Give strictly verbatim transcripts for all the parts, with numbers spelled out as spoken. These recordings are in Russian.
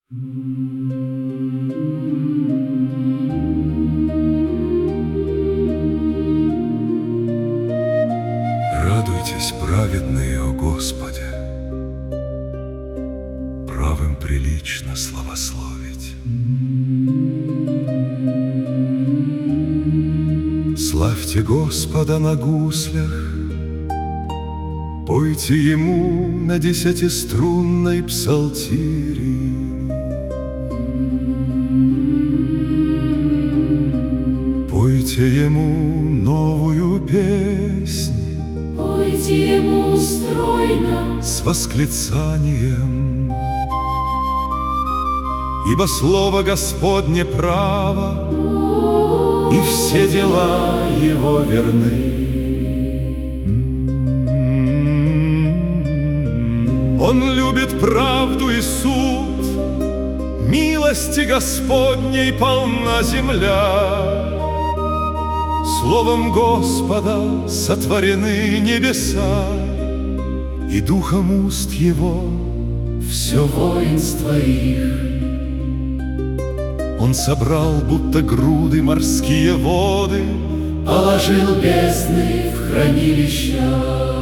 Радуйтесь, праведные, о Господе, правым прилично славословить. Славьте Господа на гуслях, пойте Ему на десятиструнной псалтире. Пойте Ему новую песнь, пойте Ему стройно с восклицанием, ибо слово Господне право, и все дела Его верны. Он любит правду и суд, милости Господней полна земля. Словом Господа сотворены небеса, и духом уст Его все воинство их. Он собрал будто груды морские воды, положил бездны в хранилища.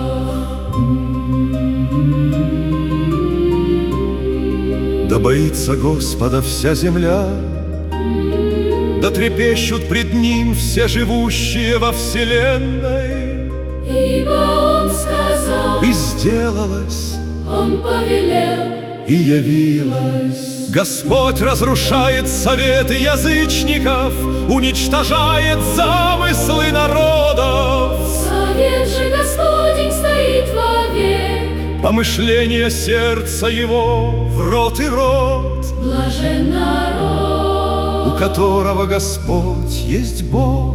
Да боится Господа вся земля, да трепещут пред Ним все живущие во вселенной. Ибо Он сказал, и сделалось, Он повелел, и явилось. Господь разрушает советы язычников, уничтожает замыслы народов. Совет же Господень стоит вовек, Помышления сердца Его в рот и рот. блажен народ, у которого Господь есть Бог,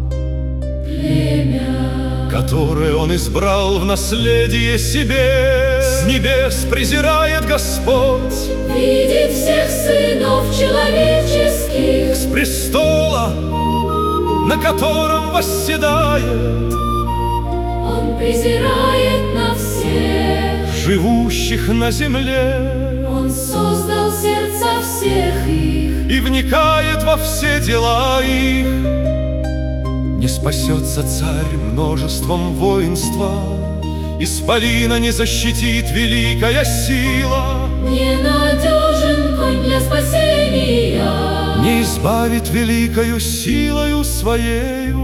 племя, которое Он избрал в наследие себе. С небес презирает Господь, видит всех сынов человеческих, с престола, на котором восседает, Он презирает на всех, живущих на земле, Он создал сердца всех их, и вникает во все дела их. Не спасется царь множеством воинства, исполина не защитит великая сила. ненадежен конь для спасения, Не избавит великою силою Своею.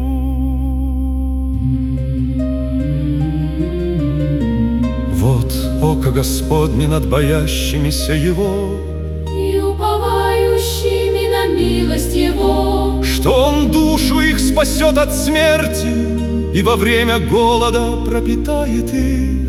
Вот око Господне над боящимися Его, и уповающими на милость Его, что Он душу их спасет от смерти и во время голода пропитает их.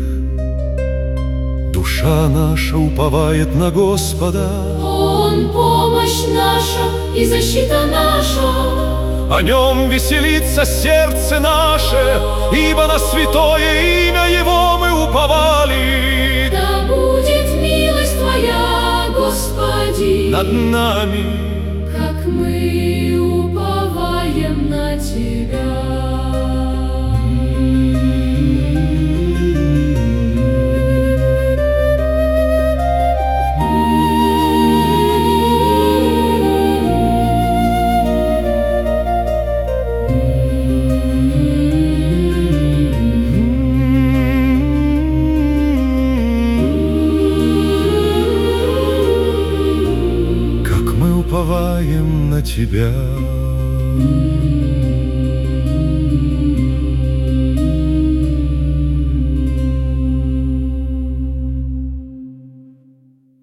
Душа наша уповает на Господа, Он помощь наша и защита наша. о Нем веселится сердце наше, ибо на святое имя Его мы уповали. Да будет милость Твоя, Господи, Над нами, как мы уповаем на Тебя. уповаем на Тебя.